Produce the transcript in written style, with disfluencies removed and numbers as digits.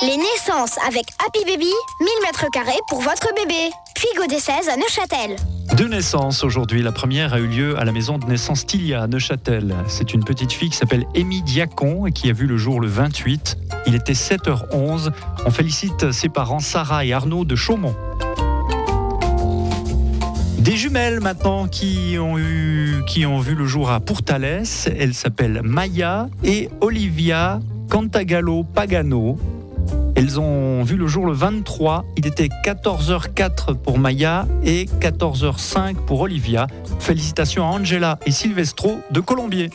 Les naissances avec Happy Baby, 1000 m² pour votre bébé. Puis Godet 16 à Neuchâtel. 2 naissances aujourd'hui. La première a eu lieu à la maison de naissance Tilia à Neuchâtel. C'est une petite fille qui s'appelle Amy Diacon et qui a vu le jour le 28. Il était 7h11. On félicite ses parents Sarah et Arnaud de Chaumont. Des jumelles maintenant qui ont vu le jour à Pourtalès. Elles s'appellent Maya et Olivia Cantagallo Pagano. Elles ont vu le jour le 23. Il était 14h04 pour Maya et 14h05 pour Olivia. Félicitations à Angela et Silvestro de Colombier.